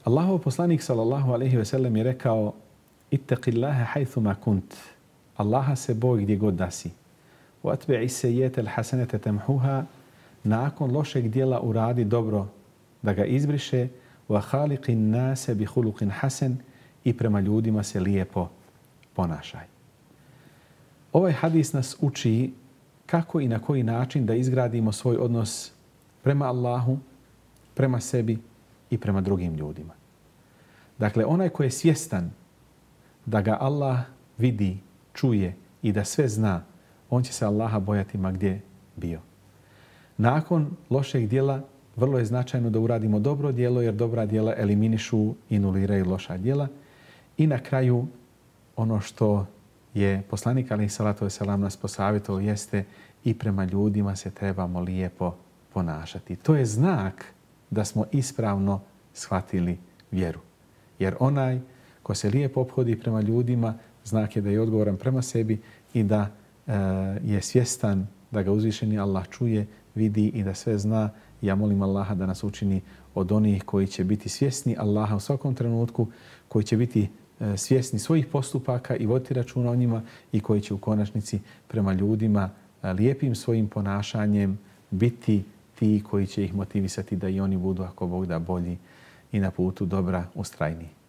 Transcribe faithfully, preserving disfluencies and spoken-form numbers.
Allahov poslanik sallallahu alejhi ve sellem je rekao: "Ittaqillaha haythuma kunt." Allaha se boj gdje god da si. Wa atbi'i sayyi'ata al-hasanata tamhuha. Nakon lošeg djela uradi dobro da ga izbriše. Wa khaliqin nase bi khuluqin hasan. I prema ljudima se lijepo ponašaj. Ovaj hadis nas uči kako i na koji način da izgradimo svoj odnos prema Allahu, prema sebi i prema drugim ljudima. Dakle, onaj ko je svjestan da ga Allah vidi, čuje i da sve zna, on će se Allaha bojati ma gdje bio. Nakon lošeg djela vrlo je značajno da uradimo dobro djelo, jer dobra djela eliminišu i nuliraju loša djela. I na kraju ono što je poslanik alejhi salatu vesselam nas posavjetovao jeste i prema ljudima se trebamo lijepo ponašati. To je znak da smo ispravno shvatili vjeru. Jer onaj ko se lijepo ophodi prema ljudima, znak je da je odgovoran prema sebi i da e, je svjestan da ga uzvišeni Allah čuje, vidi i da sve zna. Ja molim Allaha da nas učini od onih koji će biti svjesni Allaha u svakom trenutku, koji će biti e, svjesni svojih postupaka i voditi računa o njima i koji će u konačnici prema ljudima e, lijepim svojim ponašanjem biti ti koji će ih motivisati da i oni budu, ako Bog da, bolji i na putu dobra ustrajniji.